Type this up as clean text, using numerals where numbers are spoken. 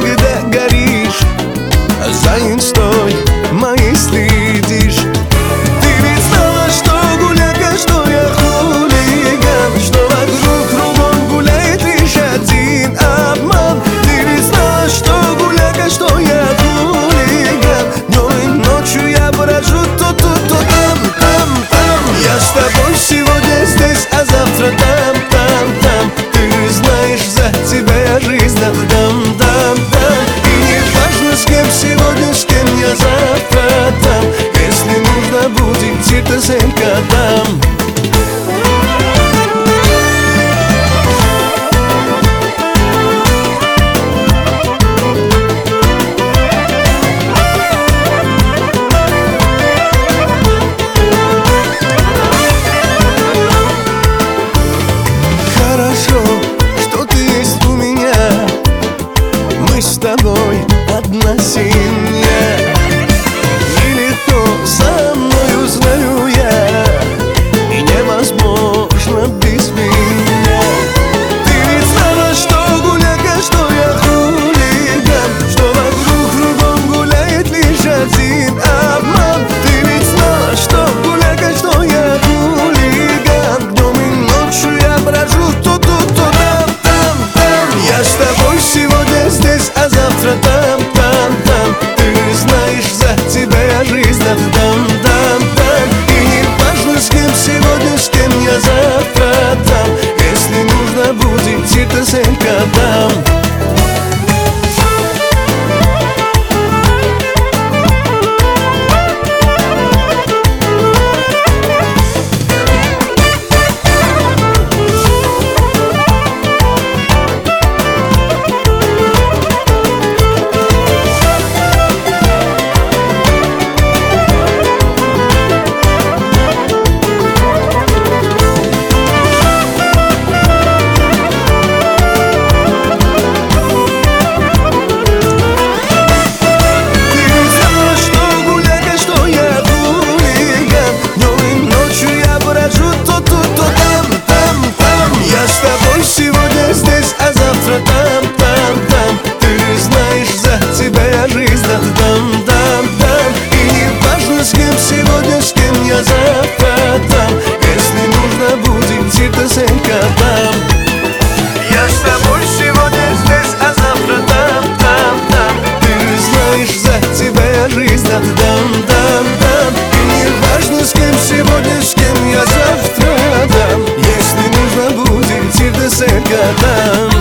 когда горишь, за инстой моей следишь. Ты ведь знала, что гуляка, что я хулиган, что вокруг кругом гуляет лишь один обман. Ты ведь знала, что гуляка, что я хулиган, днем и ночью я брожу то тут, то там, там, там. Я с тобой сегодня здесь, а завтра там, там, там. Ты же знаешь, за тебя я жизнь отдам, дам, дам. И не важно, с кем сегодня, с кем я завтра там. Если нужно будет, тиртасенька дам. С тобой одна семья. Или то со мною знаю я, и невозможно без меня. Ты ведь знала, что гуляка, что я хулиган, что вокруг кругом гуляет лишь один обман. Ты ведь знала, что гуляка, что я хулиган, днем и ночью я брожу то тут, то там, там, там. Я с тобой сегодня здесь, а завтра там, там, там. Ты знаешь, за тебя я жизнь отдам, дам, дам. И не важно, с кем сегодня, с кем я завтра там. Если нужно будет, тиртасенька дам. Сегодня здесь, а завтра там, там, там. Ты же знаешь, за тебя я жизнь отдам, дам, дам. И не важно, с кем сегодня, с кем я завтра там. Если нужно будет, тиртасенька дам. Я с тобой сегодня здесь, а завтра там, там, там. Ты же знаешь, за тебя я жизнь отдам, дам, дам. И не важно, с кем сегодня, с кем я завтра дам. Если нужно будет, тиртасенька дам.